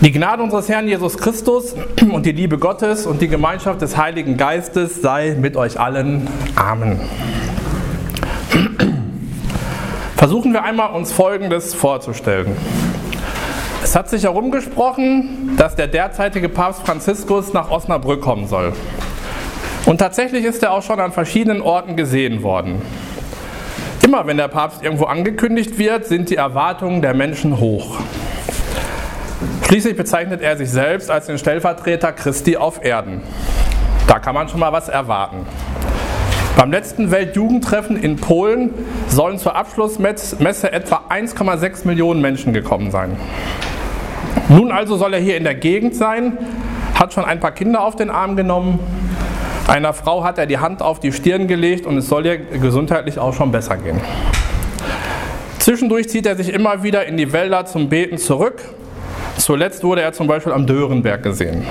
Die Gnade unseres Herrn Jesus Christus und die Liebe Gottes und die Gemeinschaft des Heiligen Geistes sei mit euch allen. Amen. Versuchen wir einmal, uns Folgendes vorzustellen. Es hat sich herumgesprochen, dass der derzeitige Papst Franziskus nach Osnabrück kommen soll. Und tatsächlich ist er auch schon an verschiedenen Orten gesehen worden. Immer wenn der Papst irgendwo angekündigt wird, sind die Erwartungen der Menschen hoch. Schließlich bezeichnet er sich selbst als den Stellvertreter Christi auf Erden. Da kann man schon mal was erwarten. Beim letzten Weltjugendtreffen in Polen sollen zur Abschlussmesse etwa 1,6 Millionen Menschen gekommen sein. Nun also soll er hier in der Gegend sein, hat schon ein paar Kinder auf den Arm genommen, einer Frau hat er die Hand auf die Stirn gelegt und es soll ihr gesundheitlich auch schon besser gehen. Zwischendurch zieht er sich immer wieder in die Wälder zum Beten zurück. Zuletzt wurde er zum Beispiel am Dörenberg gesehen.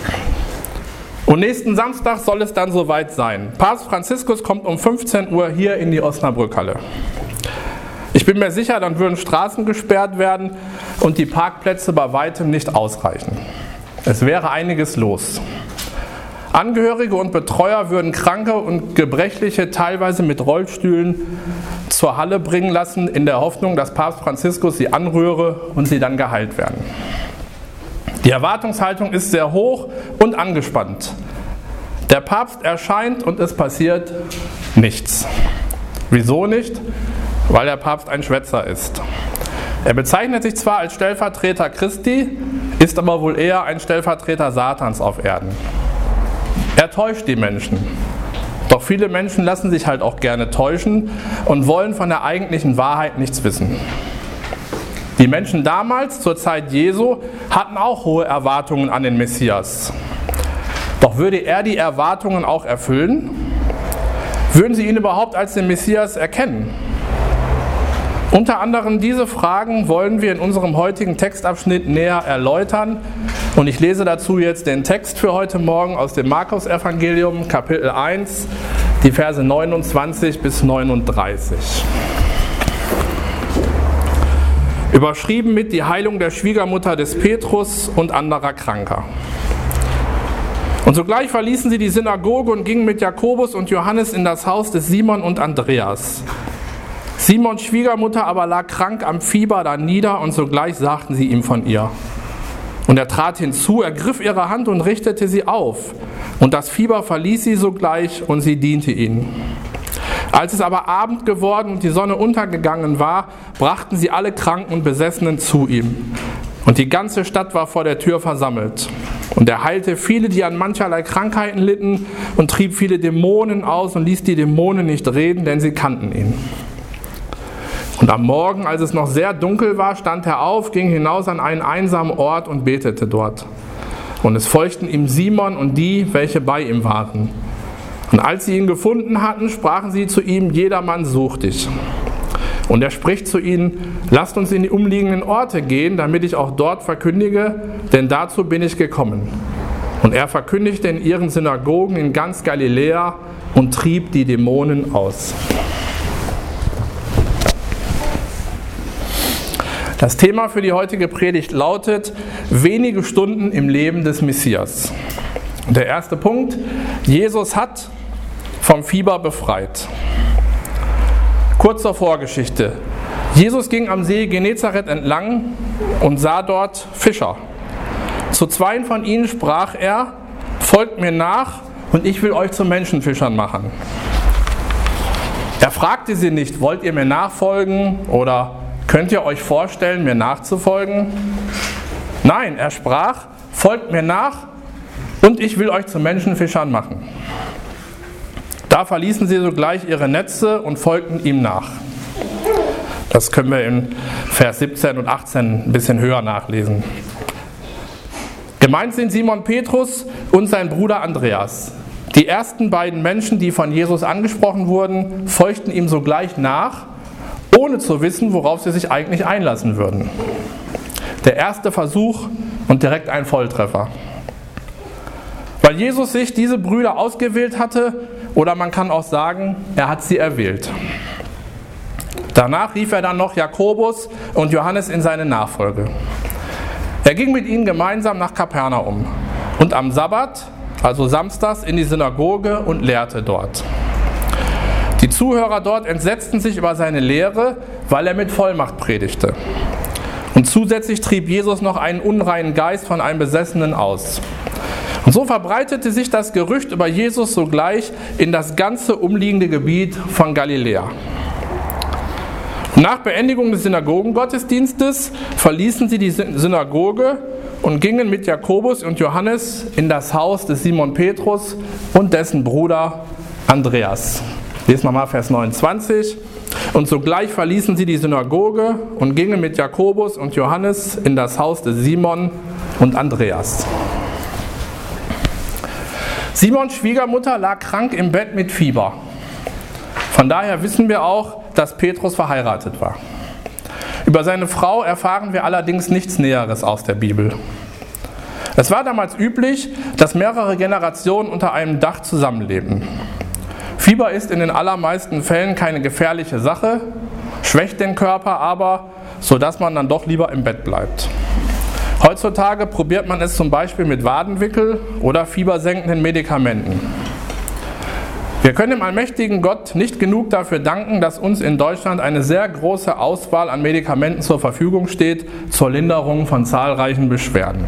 Und nächsten Samstag soll es dann soweit sein. Papst Franziskus kommt um 15 Uhr hier in die Osnabrückhalle. Ich bin mir sicher, dann würden Straßen gesperrt werden und die Parkplätze bei weitem nicht ausreichen. Es wäre einiges los. Angehörige und Betreuer würden Kranke und Gebrechliche teilweise mit Rollstühlen zur Halle bringen lassen, in der Hoffnung, dass Papst Franziskus sie anrühre und sie dann geheilt werden. Die Erwartungshaltung ist sehr hoch und angespannt. Der Papst erscheint und es passiert nichts. Wieso nicht? Weil der Papst ein Schwätzer ist. Er bezeichnet sich zwar als Stellvertreter Christi, ist aber wohl eher ein Stellvertreter Satans auf Erden. Er täuscht die Menschen. Doch viele Menschen lassen sich halt auch gerne täuschen und wollen von der eigentlichen Wahrheit nichts wissen. Die Menschen damals, zur Zeit Jesu, hatten auch hohe Erwartungen an den Messias. Doch würde er die Erwartungen auch erfüllen? Würden sie ihn überhaupt als den Messias erkennen? Unter anderem diese Fragen wollen wir in unserem heutigen Textabschnitt näher erläutern. Und ich lese dazu jetzt den Text für heute Morgen aus dem Markus-Evangelium, Kapitel 1, die Verse 29 bis 39. Überschrieben mit die Heilung der Schwiegermutter des Petrus und anderer Kranker. Und sogleich verließen sie die Synagoge und gingen mit Jakobus und Johannes in das Haus des Simon und Andreas. Simons Schwiegermutter aber lag krank am Fieber da nieder und sogleich sagten sie ihm von ihr. Und er trat hinzu, ergriff ihre Hand und richtete sie auf. Und das Fieber verließ sie sogleich und sie diente ihnen. Als es aber Abend geworden und die Sonne untergegangen war, brachten sie alle Kranken und Besessenen zu ihm. Und die ganze Stadt war vor der Tür versammelt. Und er heilte viele, die an mancherlei Krankheiten litten, und trieb viele Dämonen aus und ließ die Dämonen nicht reden, denn sie kannten ihn. Und am Morgen, als es noch sehr dunkel war, stand er auf, ging hinaus an einen einsamen Ort und betete dort. Und es folgten ihm Simon und die, welche bei ihm waren. Und als sie ihn gefunden hatten, sprachen sie zu ihm, jedermann sucht dich. Und er spricht zu ihnen, lasst uns in die umliegenden Orte gehen, damit ich auch dort verkündige, denn dazu bin ich gekommen. Und er verkündigte in ihren Synagogen in ganz Galiläa und trieb die Dämonen aus. Das Thema für die heutige Predigt lautet, wenige Stunden im Leben des Messias. Und der erste Punkt, Jesus hat vom Fieber befreit. Kurz zur Vorgeschichte. Jesus ging am See Genezareth entlang und sah dort Fischer. Zu zweien von ihnen sprach er, folgt mir nach und ich will euch zu Menschenfischern machen. Er fragte sie nicht, wollt ihr mir nachfolgen oder könnt ihr euch vorstellen, mir nachzufolgen? Nein, er sprach, folgt mir nach und ich will euch zu Menschenfischern machen. Da verließen sie sogleich ihre Netze und folgten ihm nach. Das können wir in Vers 17 und 18 ein bisschen höher nachlesen. Gemeint sind Simon Petrus und sein Bruder Andreas. Die ersten beiden Menschen, die von Jesus angesprochen wurden, folgten ihm sogleich nach, ohne zu wissen, worauf sie sich eigentlich einlassen würden. Der erste Versuch und direkt ein Volltreffer. Weil Jesus sich diese Brüder ausgewählt hatte, oder man kann auch sagen, er hat sie erwählt. Danach rief er dann noch Jakobus und Johannes in seine Nachfolge. Er ging mit ihnen gemeinsam nach Kapernaum und am Sabbat, also samstags, in die Synagoge und lehrte dort. Die Zuhörer dort entsetzten sich über seine Lehre, weil er mit Vollmacht predigte. Und zusätzlich trieb Jesus noch einen unreinen Geist von einem Besessenen aus. Und so verbreitete sich das Gerücht über Jesus sogleich in das ganze umliegende Gebiet von Galiläa. Nach Beendigung des Synagogengottesdienstes verließen sie die Synagoge und gingen mit Jakobus und Johannes in das Haus des Simon Petrus und dessen Bruder Andreas. Lesen wir mal Vers 29. Und sogleich verließen sie die Synagoge und gingen mit Jakobus und Johannes in das Haus des Simon und Andreas. Simons Schwiegermutter lag krank im Bett mit Fieber. Von daher wissen wir auch, dass Petrus verheiratet war. Über seine Frau erfahren wir allerdings nichts Näheres aus der Bibel. Es war damals üblich, dass mehrere Generationen unter einem Dach zusammenlebten. Fieber ist in den allermeisten Fällen keine gefährliche Sache, schwächt den Körper aber, sodass man dann doch lieber im Bett bleibt. Heutzutage probiert man es zum Beispiel mit Wadenwickel oder fiebersenkenden Medikamenten. Wir können dem allmächtigen Gott nicht genug dafür danken, dass uns in Deutschland eine sehr große Auswahl an Medikamenten zur Verfügung steht, zur Linderung von zahlreichen Beschwerden.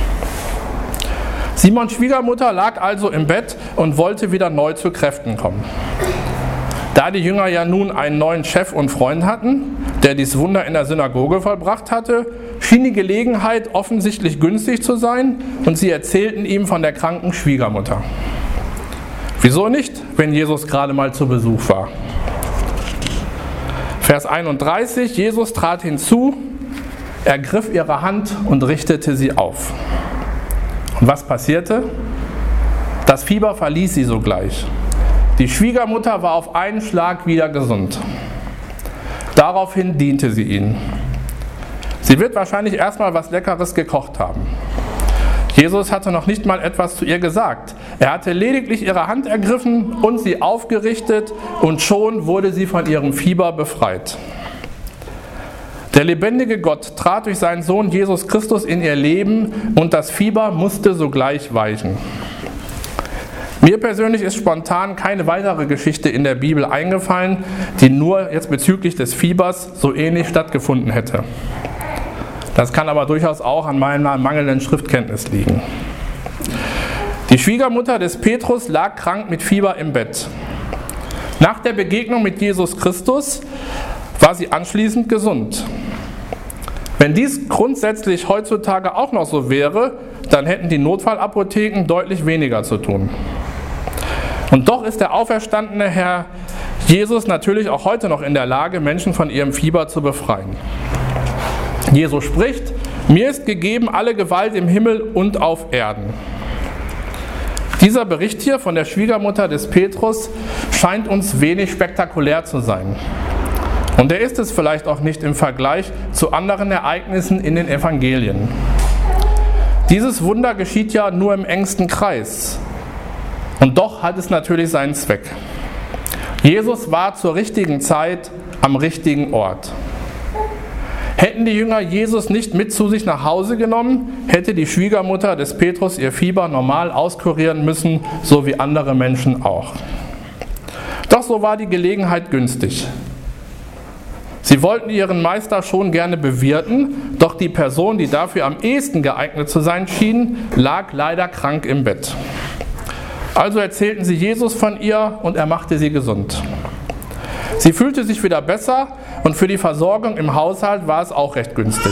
Simons Schwiegermutter lag also im Bett und wollte wieder neu zu Kräften kommen. Da die Jünger ja nun einen neuen Chef und Freund hatten, der dies Wunder in der Synagoge vollbracht hatte, schien die Gelegenheit offensichtlich günstig zu sein und sie erzählten ihm von der kranken Schwiegermutter. Wieso nicht, wenn Jesus gerade mal zu Besuch war? Vers 31, Jesus trat hinzu, ergriff ihre Hand und richtete sie auf. Und was passierte? Das Fieber verließ sie sogleich. Die Schwiegermutter war auf einen Schlag wieder gesund. Daraufhin diente sie ihnen. Sie wird wahrscheinlich erstmal was Leckeres gekocht haben. Jesus hatte noch nicht mal etwas zu ihr gesagt. Er hatte lediglich ihre Hand ergriffen und sie aufgerichtet und schon wurde sie von ihrem Fieber befreit. Der lebendige Gott trat durch seinen Sohn Jesus Christus in ihr Leben und das Fieber musste sogleich weichen. Mir persönlich ist spontan keine weitere Geschichte in der Bibel eingefallen, die nur jetzt bezüglich des Fiebers so ähnlich stattgefunden hätte. Das kann aber durchaus auch an meiner mangelnden Schriftkenntnis liegen. Die Schwiegermutter des Petrus lag krank mit Fieber im Bett. Nach der Begegnung mit Jesus Christus war sie anschließend gesund. Wenn dies grundsätzlich heutzutage auch noch so wäre, dann hätten die Notfallapotheken deutlich weniger zu tun. Und doch ist der auferstandene Herr Jesus natürlich auch heute noch in der Lage, Menschen von ihrem Fieber zu befreien. Jesus spricht: Mir ist gegeben alle Gewalt im Himmel und auf Erden. Dieser Bericht hier von der Schwiegermutter des Petrus scheint uns wenig spektakulär zu sein. Und er ist es vielleicht auch nicht im Vergleich zu anderen Ereignissen in den Evangelien. Dieses Wunder geschieht ja nur im engsten Kreis. Und doch hat es natürlich seinen Zweck. Jesus war zur richtigen Zeit am richtigen Ort. Hätten die Jünger Jesus nicht mit zu sich nach Hause genommen, hätte die Schwiegermutter des Petrus ihr Fieber normal auskurieren müssen, so wie andere Menschen auch. Doch so war die Gelegenheit günstig. Sie wollten ihren Meister schon gerne bewirten, doch die Person, die dafür am ehesten geeignet zu sein schien, lag leider krank im Bett. Also erzählten sie Jesus von ihr und er machte sie gesund. Sie fühlte sich wieder besser und für die Versorgung im Haushalt war es auch recht günstig.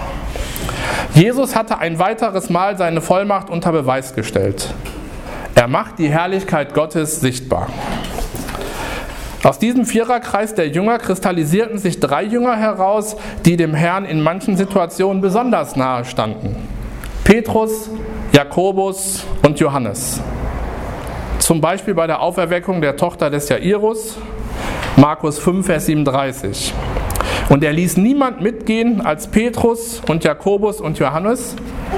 Jesus hatte ein weiteres Mal seine Vollmacht unter Beweis gestellt. Er macht die Herrlichkeit Gottes sichtbar. Aus diesem Viererkreis der Jünger kristallisierten sich 3 Jünger heraus, die dem Herrn in manchen Situationen besonders nahe standen. Petrus, Jakobus und Johannes. Zum Beispiel bei der Auferweckung der Tochter des Jairus, Markus 5, Vers 37. Und er ließ niemand mitgehen als Petrus und Jakobus und Johannes,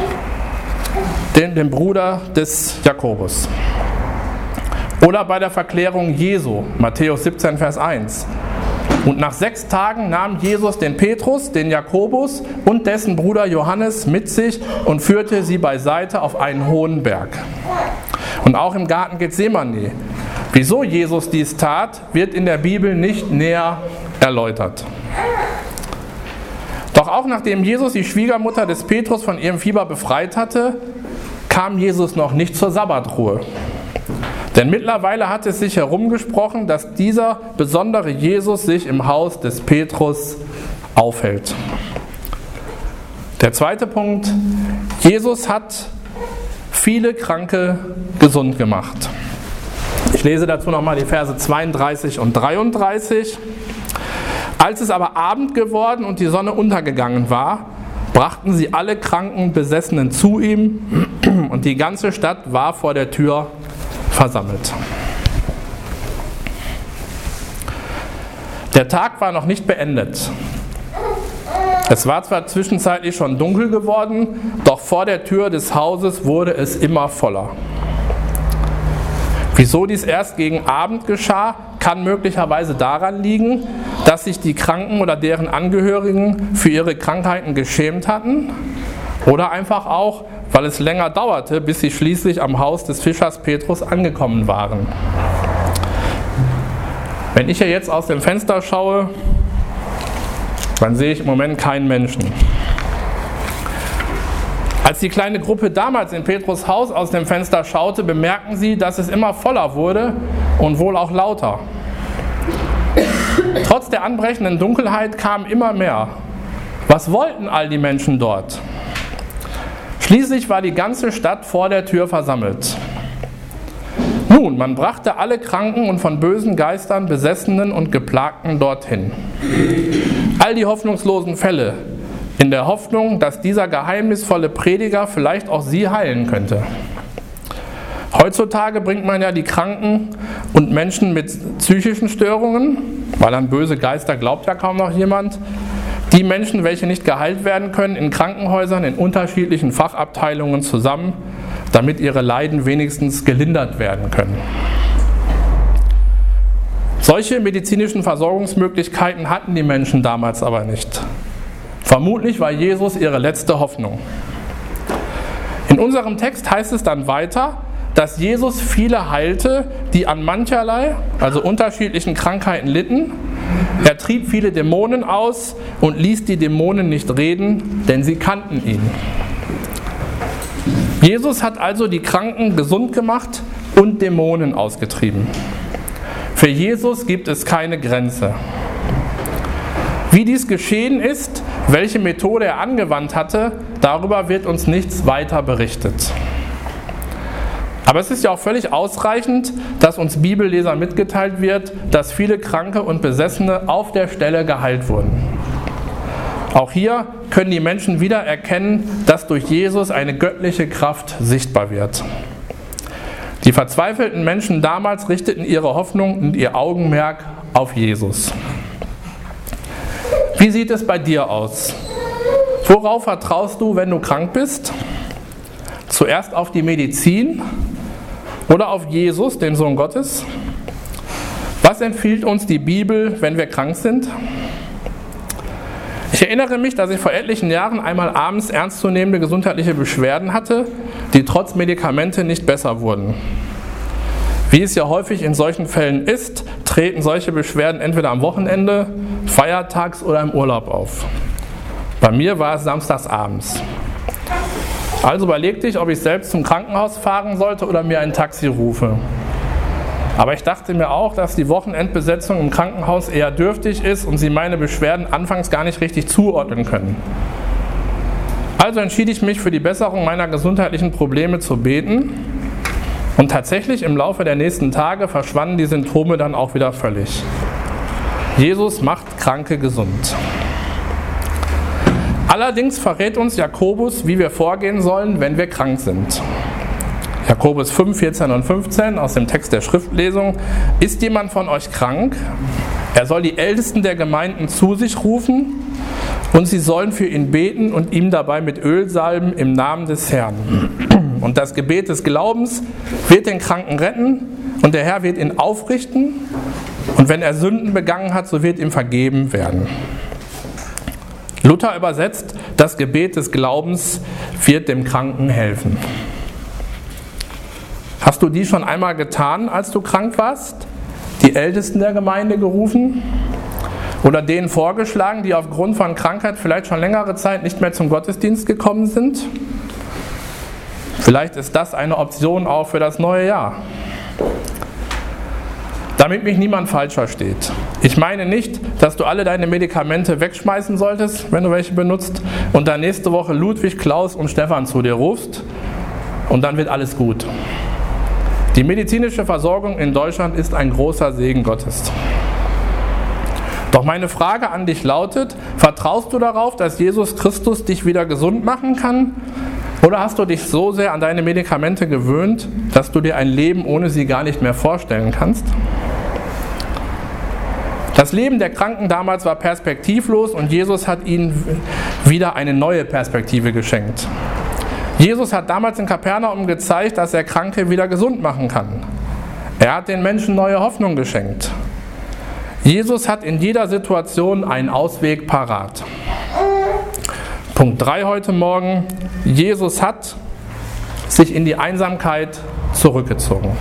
den Bruder des Jakobus. Oder bei der Verklärung Jesu, Matthäus 17, Vers 1. Und nach 6 Tagen nahm Jesus den Petrus, den Jakobus und dessen Bruder Johannes mit sich und führte sie beiseite auf einen hohen Berg. Und auch im Garten Gethsemane. Wieso Jesus dies tat, wird in der Bibel nicht näher erläutert. Doch auch nachdem Jesus die Schwiegermutter des Petrus von ihrem Fieber befreit hatte, kam Jesus noch nicht zur Sabbatruhe. Denn mittlerweile hat es sich herumgesprochen, dass dieser besondere Jesus sich im Haus des Petrus aufhält. Der zweite Punkt: Jesus hat viele Kranke gesund gemacht. Ich lese dazu nochmal die Verse 32 und 33. Als es aber Abend geworden und die Sonne untergegangen war, brachten sie alle kranken Besessenen zu ihm, und die ganze Stadt war vor der Tür versammelt. Der Tag war noch nicht beendet. Es war zwar zwischenzeitlich schon dunkel geworden, doch vor der Tür des Hauses wurde es immer voller. Wieso dies erst gegen Abend geschah, kann möglicherweise daran liegen, dass sich die Kranken oder deren Angehörigen für ihre Krankheiten geschämt hatten, oder einfach auch, weil es länger dauerte, bis sie schließlich am Haus des Fischers Petrus angekommen waren. Wenn ich hier jetzt aus dem Fenster schaue, dann sehe ich im Moment keinen Menschen. Als die kleine Gruppe damals in Petrus Haus aus dem Fenster schaute, bemerkten sie, dass es immer voller wurde und wohl auch lauter. Trotz der anbrechenden Dunkelheit kamen immer mehr. Was wollten all die Menschen dort? Schließlich war die ganze Stadt vor der Tür versammelt. Nun, man brachte alle Kranken und von bösen Geistern Besessenen und Geplagten dorthin. All die hoffnungslosen Fälle, in der Hoffnung, dass dieser geheimnisvolle Prediger vielleicht auch sie heilen könnte. Heutzutage bringt man ja die Kranken und Menschen mit psychischen Störungen, weil an böse Geister glaubt ja kaum noch jemand, die Menschen, welche nicht geheilt werden können, in Krankenhäusern in unterschiedlichen Fachabteilungen zusammen, damit ihre Leiden wenigstens gelindert werden können. Solche medizinischen Versorgungsmöglichkeiten hatten die Menschen damals aber nicht. Vermutlich war Jesus ihre letzte Hoffnung. In unserem Text heißt es dann weiter, dass Jesus viele heilte, die an mancherlei, also unterschiedlichen Krankheiten litten. Er trieb viele Dämonen aus und ließ die Dämonen nicht reden, denn sie kannten ihn. Jesus hat also die Kranken gesund gemacht und Dämonen ausgetrieben. Für Jesus gibt es keine Grenze. Wie dies geschehen ist, welche Methode er angewandt hatte, darüber wird uns nichts weiter berichtet. Aber es ist ja auch völlig ausreichend, dass uns Bibelleser mitgeteilt wird, dass viele Kranke und Besessene auf der Stelle geheilt wurden. Auch hier können die Menschen wieder erkennen, dass durch Jesus eine göttliche Kraft sichtbar wird. Die verzweifelten Menschen damals richteten ihre Hoffnung und ihr Augenmerk auf Jesus. Wie sieht es bei dir aus? Worauf vertraust du, wenn du krank bist? Zuerst auf die Medizin oder auf Jesus, den Sohn Gottes? Was empfiehlt uns die Bibel, wenn wir krank sind? Ich erinnere mich, dass ich vor etlichen Jahren einmal abends ernstzunehmende gesundheitliche Beschwerden hatte, die trotz Medikamente nicht besser wurden. Wie es ja häufig in solchen Fällen ist, treten solche Beschwerden entweder am Wochenende, feiertags oder im Urlaub auf. Bei mir war es samstags abends. Also überlegte ich, ob ich selbst zum Krankenhaus fahren sollte oder mir ein Taxi rufe. Aber ich dachte mir auch, dass die Wochenendbesetzung im Krankenhaus eher dürftig ist und sie meine Beschwerden anfangs gar nicht richtig zuordnen können. Also entschied ich mich für die Besserung meiner gesundheitlichen Probleme zu beten. Und tatsächlich im Laufe der nächsten Tage verschwanden die Symptome dann auch wieder völlig. Jesus macht Kranke gesund. Allerdings verrät uns Jakobus, wie wir vorgehen sollen, wenn wir krank sind. Jakobus 5, 14 und 15 aus dem Text der Schriftlesung. Ist jemand von euch krank? Er soll die Ältesten der Gemeinden zu sich rufen und sie sollen für ihn beten und ihm dabei mit Öl salben im Namen des Herrn. Und das Gebet des Glaubens wird den Kranken retten und der Herr wird ihn aufrichten Und wenn er Sünden begangen hat, so wird ihm vergeben werden. Luther übersetzt, das Gebet des Glaubens wird dem Kranken helfen. Hast du die schon einmal getan, als du krank warst? Die Ältesten der Gemeinde gerufen? Oder denen vorgeschlagen, die aufgrund von Krankheit vielleicht schon längere Zeit nicht mehr zum Gottesdienst gekommen sind? Vielleicht ist das eine Option auch für das neue Jahr. Damit mich niemand falsch versteht. Ich meine nicht, dass du alle deine Medikamente wegschmeißen solltest, wenn du welche benutzt, und dann nächste Woche Ludwig, Klaus und Stefan zu dir rufst und dann wird alles gut. Die medizinische Versorgung in Deutschland ist ein großer Segen Gottes. Doch meine Frage an dich lautet, vertraust du darauf, dass Jesus Christus dich wieder gesund machen kann? Oder hast du dich so sehr an deine Medikamente gewöhnt, dass du dir ein Leben ohne sie gar nicht mehr vorstellen kannst? Das Leben der Kranken damals war perspektivlos und Jesus hat ihnen wieder eine neue Perspektive geschenkt. Jesus hat damals in Kapernaum gezeigt, dass er Kranke wieder gesund machen kann. Er hat den Menschen neue Hoffnung geschenkt. Jesus hat in jeder Situation einen Ausweg parat. Punkt 3 heute Morgen. Jesus hat sich in die Einsamkeit zurückgezogen.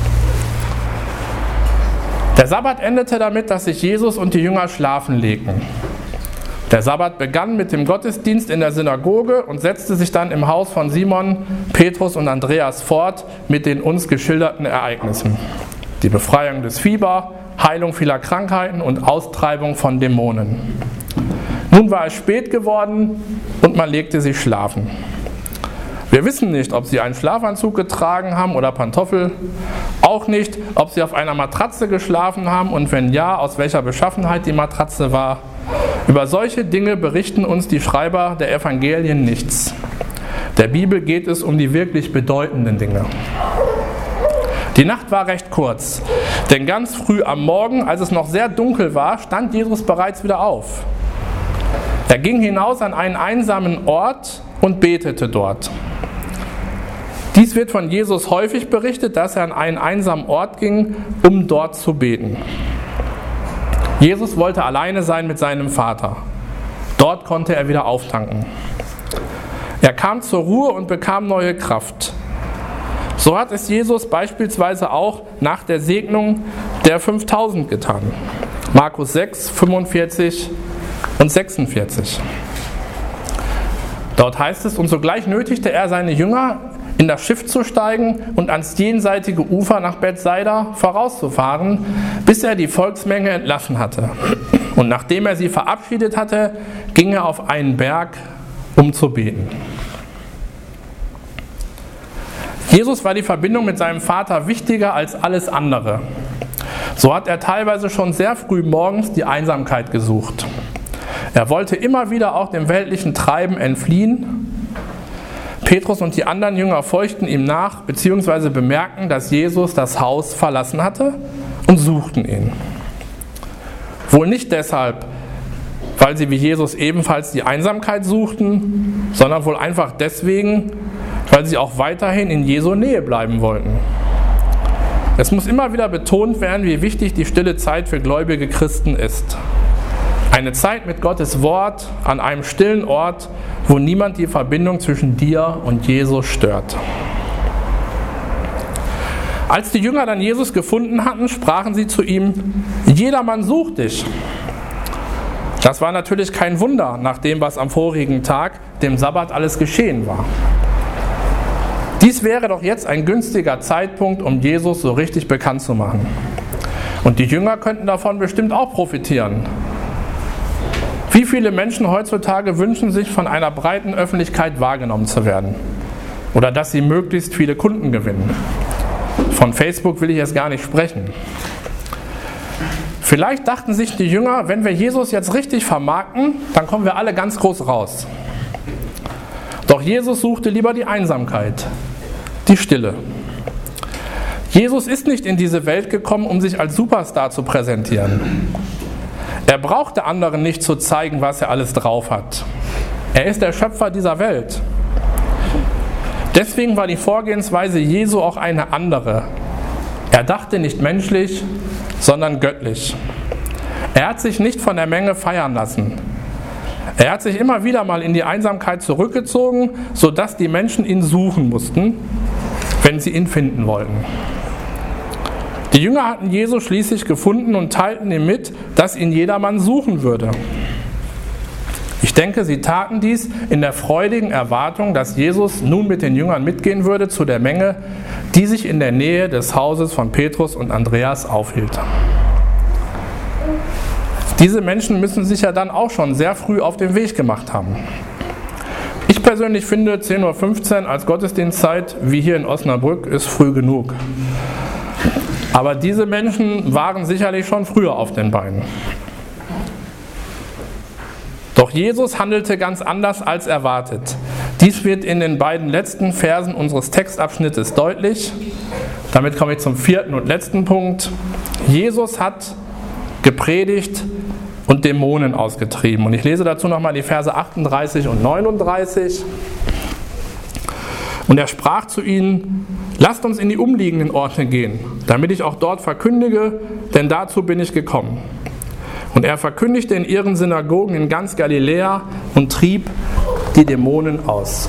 Der Sabbat endete damit, dass sich Jesus und die Jünger schlafen legten. Der Sabbat begann mit dem Gottesdienst in der Synagoge und setzte sich dann im Haus von Simon, Petrus und Andreas fort mit den uns geschilderten Ereignissen. Die Befreiung des Fieber, Heilung vieler Krankheiten und Austreibung von Dämonen. Nun war es spät geworden und man legte sich schlafen. Wir wissen nicht, ob sie einen Schlafanzug getragen haben oder Pantoffel, auch nicht, ob sie auf einer Matratze geschlafen haben und wenn ja, aus welcher Beschaffenheit die Matratze war. Über solche Dinge berichten uns die Schreiber der Evangelien nichts. Der Bibel geht es um die wirklich bedeutenden Dinge. Die Nacht war recht kurz, denn ganz früh am Morgen, als es noch sehr dunkel war, stand Jesus bereits wieder auf. Er ging hinaus an einen einsamen Ort und betete dort. Dies wird von Jesus häufig berichtet, dass er an einen einsamen Ort ging, um dort zu beten. Jesus wollte alleine sein mit seinem Vater. Dort konnte er wieder auftanken. Er kam zur Ruhe und bekam neue Kraft. So hat es Jesus beispielsweise auch nach der Segnung der 5000 getan. Markus 6, 45 und 46. Dort heißt es, und sogleich nötigte er seine Jünger, in das Schiff zu steigen und ans jenseitige Ufer nach Bethsaida vorauszufahren, bis er die Volksmenge entlassen hatte. Und nachdem er sie verabschiedet hatte, ging er auf einen Berg, um zu beten. Jesus war die Verbindung mit seinem Vater wichtiger als alles andere. So hat er teilweise schon sehr früh morgens die Einsamkeit gesucht. Er wollte immer wieder auch dem weltlichen Treiben entfliehen. Petrus und die anderen Jünger folgten ihm nach, beziehungsweise bemerkten, dass Jesus das Haus verlassen hatte und suchten ihn. Wohl nicht deshalb, weil sie wie Jesus ebenfalls die Einsamkeit suchten, sondern wohl einfach deswegen, weil sie auch weiterhin in Jesu Nähe bleiben wollten. Es muss immer wieder betont werden, wie wichtig die stille Zeit für gläubige Christen ist. Eine Zeit mit Gottes Wort an einem stillen Ort, wo niemand die Verbindung zwischen dir und Jesus stört. Als die Jünger dann Jesus gefunden hatten, sprachen sie zu ihm: Jedermann sucht dich. Das war natürlich kein Wunder, nach dem, was am vorigen Tag, dem Sabbat, alles geschehen war. Dies wäre doch jetzt ein günstiger Zeitpunkt, um Jesus so richtig bekannt zu machen. Und die Jünger könnten davon bestimmt auch profitieren. Wie viele Menschen heutzutage wünschen sich, von einer breiten Öffentlichkeit wahrgenommen zu werden? Oder dass sie möglichst viele Kunden gewinnen? Von Facebook will ich jetzt gar nicht sprechen. Vielleicht dachten sich die Jünger, wenn wir Jesus jetzt richtig vermarkten, dann kommen wir alle ganz groß raus. Doch Jesus suchte lieber die Einsamkeit, die Stille. Jesus ist nicht in diese Welt gekommen, um sich als Superstar zu präsentieren. Er brauchte anderen nicht zu zeigen, was er alles drauf hat. Er ist der Schöpfer dieser Welt. Deswegen war die Vorgehensweise Jesu auch eine andere. Er dachte nicht menschlich, sondern göttlich. Er hat sich nicht von der Menge feiern lassen. Er hat sich immer wieder mal in die Einsamkeit zurückgezogen, sodass die Menschen ihn suchen mussten, wenn sie ihn finden wollten. Die Jünger hatten Jesus schließlich gefunden und teilten ihm mit, dass ihn jedermann suchen würde. Ich denke, sie taten dies in der freudigen Erwartung, dass Jesus nun mit den Jüngern mitgehen würde zu der Menge, die sich in der Nähe des Hauses von Petrus und Andreas aufhielt. Diese Menschen müssen sich ja dann auch schon sehr früh auf den Weg gemacht haben. Ich persönlich finde 10:15 Uhr als Gottesdienstzeit, wie hier in Osnabrück, ist früh genug. Aber diese Menschen waren sicherlich schon früher auf den Beinen. Doch Jesus handelte ganz anders als erwartet. Dies wird in den beiden letzten Versen unseres Textabschnittes deutlich. Damit komme ich zum 4. und letzten Punkt. Jesus hat gepredigt und Dämonen ausgetrieben. Und ich lese dazu nochmal die Verse 38 und 39. Und er sprach zu ihnen: Lasst uns in die umliegenden Orte gehen, damit ich auch dort verkündige, denn dazu bin ich gekommen. Und er verkündigte in ihren Synagogen in ganz Galiläa und trieb die Dämonen aus.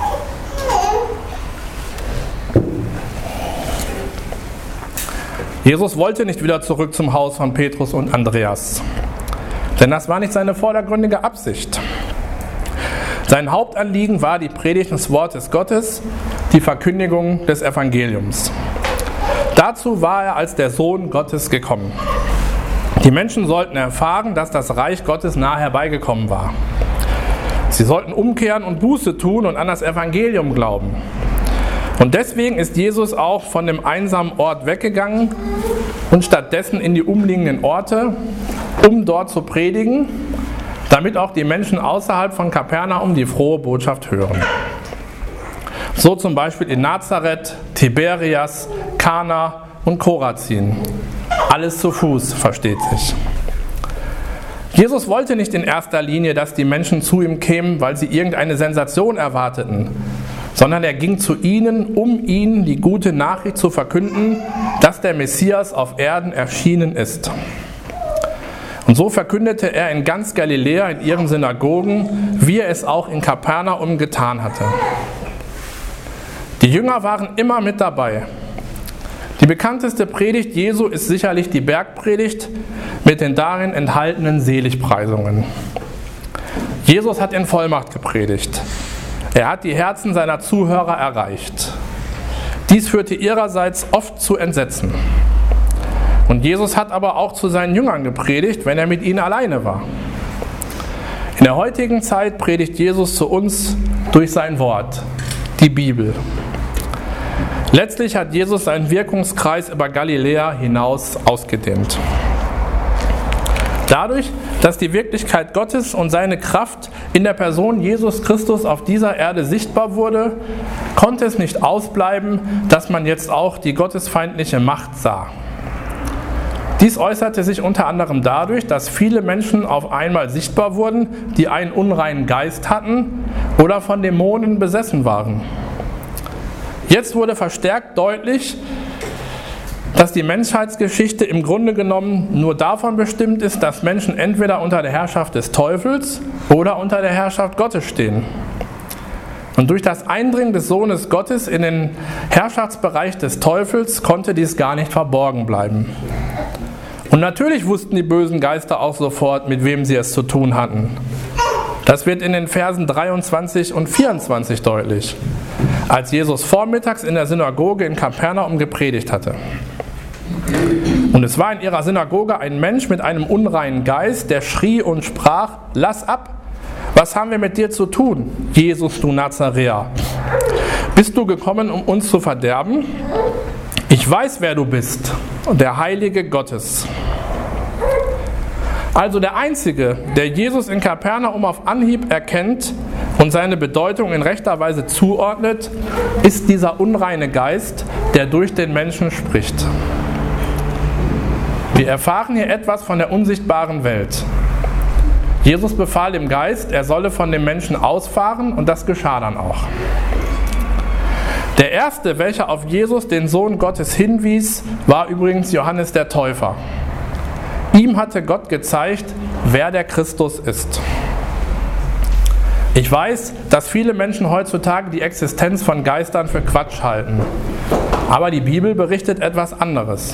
Jesus wollte nicht wieder zurück zum Haus von Petrus und Andreas, denn das war nicht seine vordergründige Absicht. Sein Hauptanliegen war die Predigt des Wortes Gottes, die Verkündigung des Evangeliums. Dazu war er als der Sohn Gottes gekommen. Die Menschen sollten erfahren, dass das Reich Gottes nahe herbeigekommen war. Sie sollten umkehren und Buße tun und an das Evangelium glauben. Und deswegen ist Jesus auch von dem einsamen Ort weggegangen und stattdessen in die umliegenden Orte, um dort zu predigen, damit auch die Menschen außerhalb von Kapernaum die frohe Botschaft hören. So zum Beispiel in Nazareth, Tiberias, Kana und Korazin. Alles zu Fuß, versteht sich. Jesus wollte nicht in erster Linie, dass die Menschen zu ihm kämen, weil sie irgendeine Sensation erwarteten, sondern er ging zu ihnen, um ihnen die gute Nachricht zu verkünden, dass der Messias auf Erden erschienen ist. Und so verkündete er in ganz Galiläa in ihren Synagogen, wie er es auch in Kapernaum getan hatte. Die Jünger waren immer mit dabei. Die bekannteste Predigt Jesu ist sicherlich die Bergpredigt mit den darin enthaltenen Seligpreisungen. Jesus hat in Vollmacht gepredigt. Er hat die Herzen seiner Zuhörer erreicht. Dies führte ihrerseits oft zu Entsetzen. Und Jesus hat aber auch zu seinen Jüngern gepredigt, wenn er mit ihnen alleine war. In der heutigen Zeit predigt Jesus zu uns durch sein Wort, die Bibel. Letztlich hat Jesus seinen Wirkungskreis über Galiläa hinaus ausgedehnt. Dadurch, dass die Wirklichkeit Gottes und seine Kraft in der Person Jesus Christus auf dieser Erde sichtbar wurde, konnte es nicht ausbleiben, dass man jetzt auch die gottesfeindliche Macht sah. Dies äußerte sich unter anderem dadurch, dass viele Menschen auf einmal sichtbar wurden, die einen unreinen Geist hatten oder von Dämonen besessen waren. Jetzt wurde verstärkt deutlich, dass die Menschheitsgeschichte im Grunde genommen nur davon bestimmt ist, dass Menschen entweder unter der Herrschaft des Teufels oder unter der Herrschaft Gottes stehen. Und durch das Eindringen des Sohnes Gottes in den Herrschaftsbereich des Teufels konnte dies gar nicht verborgen bleiben. Und natürlich wussten die bösen Geister auch sofort, mit wem sie es zu tun hatten. Das wird in den Versen 23 und 24 deutlich, als Jesus vormittags in der Synagoge in Kapernaum gepredigt hatte. Und es war in ihrer Synagoge ein Mensch mit einem unreinen Geist, der schrie und sprach: Lass ab! Was haben wir mit dir zu tun, Jesus, du Nazaräer? Bist du gekommen, um uns zu verderben? Ich weiß, wer du bist, der Heilige Gottes. Also der Einzige, der Jesus in Kapernaum auf Anhieb erkennt und seine Bedeutung in rechter Weise zuordnet, ist dieser unreine Geist, der durch den Menschen spricht. Wir erfahren hier etwas von der unsichtbaren Welt. Jesus befahl dem Geist, er solle von dem Menschen ausfahren, und das geschah dann auch. Der erste, welcher auf Jesus, den Sohn Gottes, hinwies, war übrigens Johannes der Täufer. Ihm hatte Gott gezeigt, wer der Christus ist. Ich weiß, dass viele Menschen heutzutage die Existenz von Geistern für Quatsch halten. Aber die Bibel berichtet etwas anderes.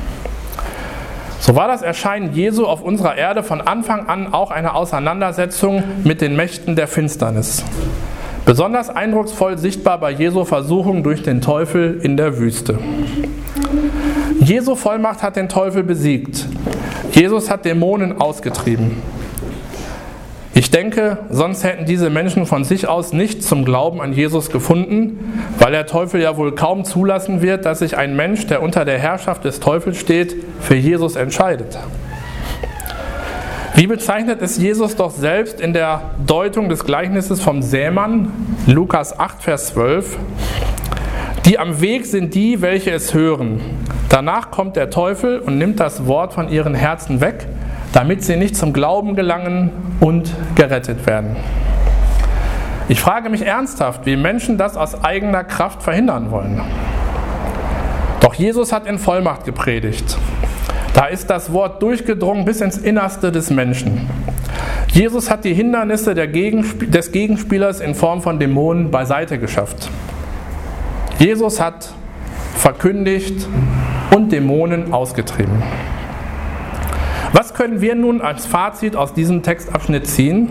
So war das Erscheinen Jesu auf unserer Erde von Anfang an auch eine Auseinandersetzung mit den Mächten der Finsternis. Besonders eindrucksvoll sichtbar bei Jesu Versuchung durch den Teufel in der Wüste. Jesu Vollmacht hat den Teufel besiegt. Jesus hat Dämonen ausgetrieben. Ich denke, sonst hätten diese Menschen von sich aus nicht zum Glauben an Jesus gefunden, weil der Teufel ja wohl kaum zulassen wird, dass sich ein Mensch, der unter der Herrschaft des Teufels steht, für Jesus entscheidet. Wie bezeichnet es Jesus doch selbst in der Deutung des Gleichnisses vom Sämann, Lukas 8, Vers 12? Die am Weg sind die, welche es hören. Danach kommt der Teufel und nimmt das Wort von ihren Herzen weg, damit sie nicht zum Glauben gelangen und gerettet werden. Ich frage mich ernsthaft, wie Menschen das aus eigener Kraft verhindern wollen. Doch Jesus hat in Vollmacht gepredigt. Da ist das Wort durchgedrungen bis ins Innerste des Menschen. Jesus hat die Hindernisse des Gegenspielers in Form von Dämonen beiseite geschafft. Jesus hat verkündigt und Dämonen ausgetrieben. Was können wir nun als Fazit aus diesem Textabschnitt ziehen?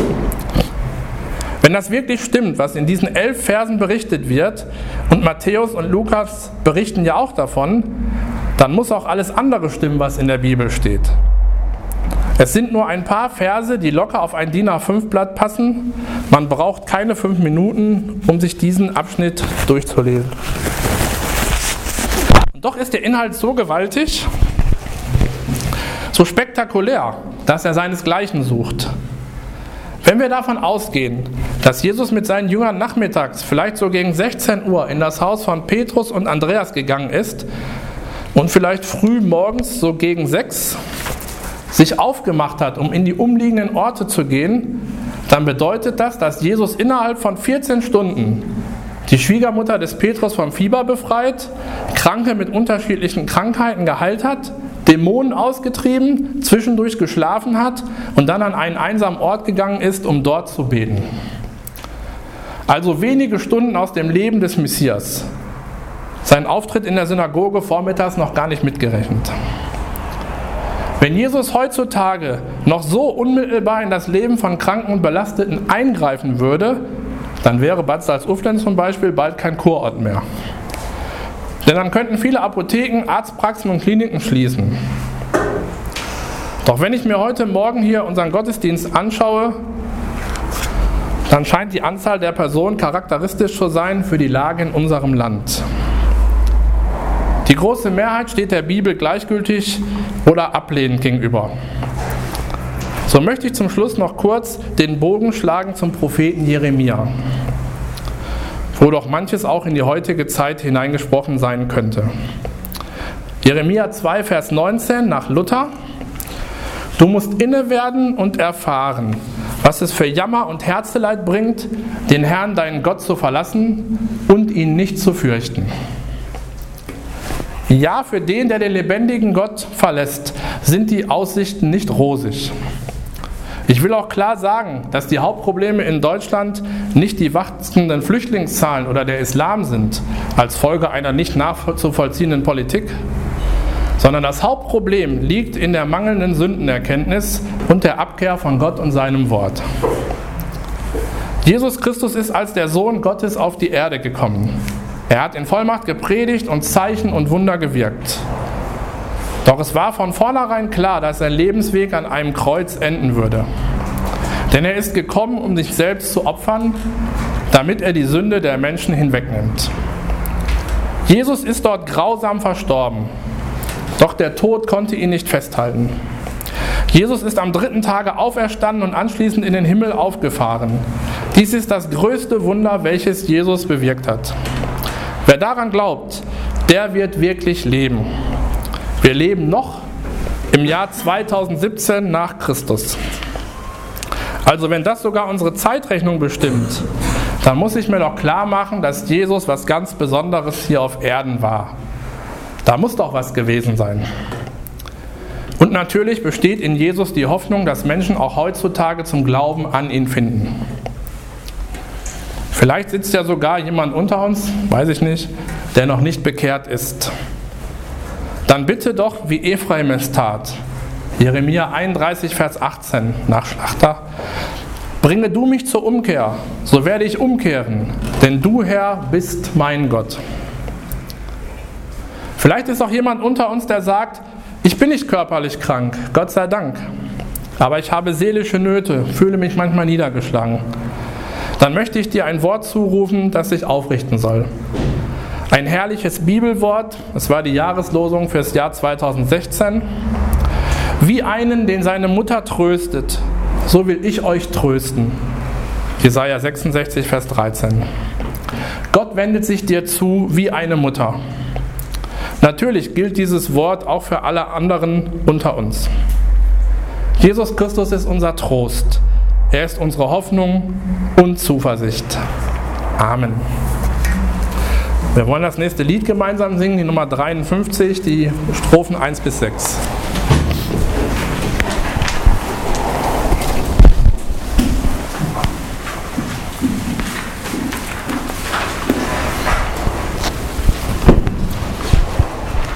Wenn das wirklich stimmt, was in diesen 11 Versen berichtet wird, und Matthäus und Lukas berichten ja auch davon, dann muss auch alles andere stimmen, was in der Bibel steht. Es sind nur ein paar Verse, die locker auf ein DIN A5-Blatt passen. Man braucht keine 5 Minuten, um sich diesen Abschnitt durchzulesen. Und doch ist der Inhalt so gewaltig, so spektakulär, dass er seinesgleichen sucht. Wenn wir davon ausgehen, dass Jesus mit seinen Jüngern nachmittags, vielleicht so gegen 16 Uhr, in das Haus von Petrus und Andreas gegangen ist und vielleicht früh morgens so gegen 6 sich aufgemacht hat, um in die umliegenden Orte zu gehen, dann bedeutet das, dass Jesus innerhalb von 14 Stunden die Schwiegermutter des Petrus vom Fieber befreit, Kranke mit unterschiedlichen Krankheiten geheilt hat, Dämonen ausgetrieben, zwischendurch geschlafen hat und dann an einen einsamen Ort gegangen ist, um dort zu beten. Also wenige Stunden aus dem Leben des Messias. Sein Auftritt in der Synagoge vormittags noch gar nicht mitgerechnet. Wenn Jesus heutzutage noch so unmittelbar in das Leben von Kranken und Belasteten eingreifen würde, dann wäre Bad Salzuflen zum Beispiel bald kein Kurort mehr. Denn dann könnten viele Apotheken, Arztpraxen und Kliniken schließen. Doch wenn ich mir heute Morgen hier unseren Gottesdienst anschaue, dann scheint die Anzahl der Personen charakteristisch zu sein für die Lage in unserem Land. Die große Mehrheit steht der Bibel gleichgültig oder ablehnend gegenüber. So möchte ich zum Schluss noch kurz den Bogen schlagen zum Propheten Jeremia, wo doch manches auch in die heutige Zeit hineingesprochen sein könnte. Jeremia 2, Vers 19 nach Luther: Du musst inne werden und erfahren, was es für Jammer und Herzeleid bringt, den Herrn, deinen Gott, zu verlassen und ihn nicht zu fürchten. Ja, für den, der den lebendigen Gott verlässt, sind die Aussichten nicht rosig. Ich will auch klar sagen, dass die Hauptprobleme in Deutschland nicht die wachsenden Flüchtlingszahlen oder der Islam sind, als Folge einer nicht nachzuvollziehenden Politik, sondern das Hauptproblem liegt in der mangelnden Sündenerkenntnis und der Abkehr von Gott und seinem Wort. Jesus Christus ist als der Sohn Gottes auf die Erde gekommen. Er hat in Vollmacht gepredigt und Zeichen und Wunder gewirkt. Doch es war von vornherein klar, dass sein Lebensweg an einem Kreuz enden würde. Denn er ist gekommen, um sich selbst zu opfern, damit er die Sünde der Menschen hinwegnimmt. Jesus ist dort grausam verstorben, doch der Tod konnte ihn nicht festhalten. Jesus ist am 3. Tage auferstanden und anschließend in den Himmel aufgefahren. Dies ist das größte Wunder, welches Jesus bewirkt hat. Wer daran glaubt, der wird wirklich leben. Wir leben noch im Jahr 2017 nach Christus. Also wenn das sogar unsere Zeitrechnung bestimmt, dann muss ich mir doch klar machen, dass Jesus was ganz Besonderes hier auf Erden war. Da muss doch was gewesen sein. Und natürlich besteht in Jesus die Hoffnung, dass Menschen auch heutzutage zum Glauben an ihn finden. Vielleicht sitzt ja sogar jemand unter uns, weiß ich nicht, der noch nicht bekehrt ist. Dann bitte doch, wie Ephraim es tat. Jeremia 31, Vers 18 nach Schlachter. Bringe du mich zur Umkehr, so werde ich umkehren, denn du, Herr, bist mein Gott. Vielleicht ist auch jemand unter uns, der sagt, ich bin nicht körperlich krank, Gott sei Dank, aber ich habe seelische Nöte, fühle mich manchmal niedergeschlagen. Dann möchte ich dir ein Wort zurufen, das dich aufrichten soll. Ein herrliches Bibelwort, es war die Jahreslosung für das Jahr 2016. Wie einen, den seine Mutter tröstet, so will ich euch trösten. Jesaja 66, Vers 13. Gott wendet sich dir zu wie eine Mutter. Natürlich gilt dieses Wort auch für alle anderen unter uns. Jesus Christus ist unser Trost. Er ist unsere Hoffnung und Zuversicht. Amen. Wir wollen das nächste Lied gemeinsam singen, die Nummer 53, die Strophen 1 bis 6.